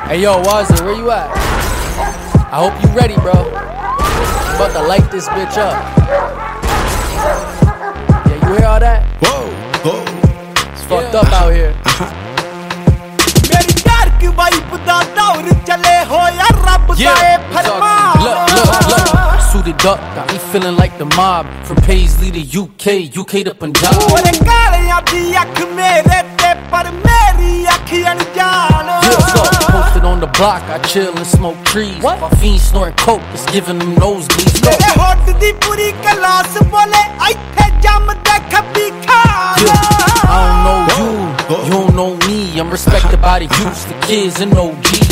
Hey yo, Wazzy, where you at? I hope you ready, bro. About to light this bitch up. Yeah, you hear all that? Whoa, whoa. It's fucked up out here. Yeah, look. Suited up, got me feeling like the mob. From Paisley to UK to Punjab. Posted on the block, I chill and smoke trees. My fiends snorting coke, it's giving them nosebleeds. I don't know you don't know me. I'm respected by the youth, the kids and OGs.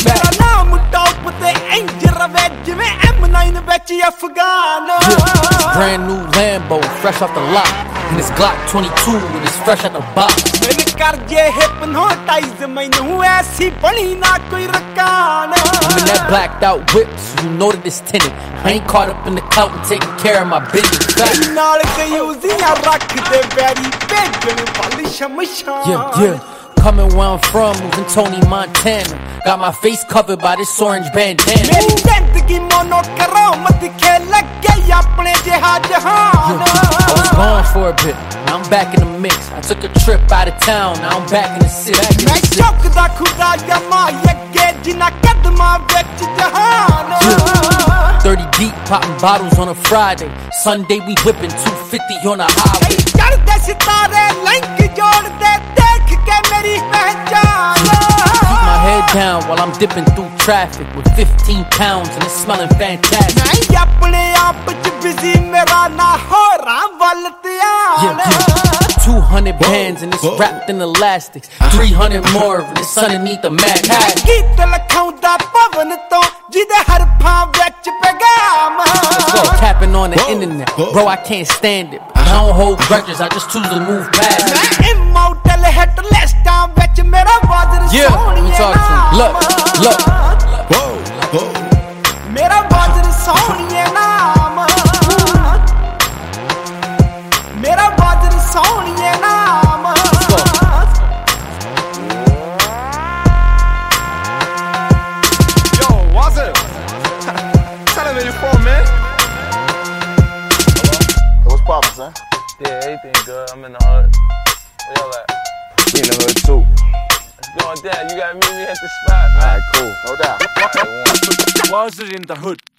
Brand new Lambo, fresh off the lot. And it's Glock 22 and it's fresh out the box. When that blacked out whips, you know that it's tinted. I ain't caught up in the clout and taking care of my business. Yeah. Coming where I'm from, moving Tony Montana. Got my face covered by this orange bandana. I was gone for a bit, now I'm back in the mix. I took a trip out of town, now I'm back in the city. 30 deep, popping bottles on a Friday. Sunday we whipping 250 on the highway. Keep my head down while I'm dipping through traffic with 15 pounds and it's smelling fantastic. 200 bands and it's wrapped in elastics. 300 more and it's underneath the mat. Let's go, capping on the internet. Bro, I can't stand it. I don't hold grudges, I just choose to move past it. Yeah, let me talk to you. Look. Whoa. Yo, Wazzy, tell him where you from, man. Hello? What's poppin', son? Yeah, everything good. I'm in the hood. Where y'all at? We in the hood too. Let's go on that. You gotta meet me at the spot, man. Alright, cool. No doubt. Wazzy in the hood.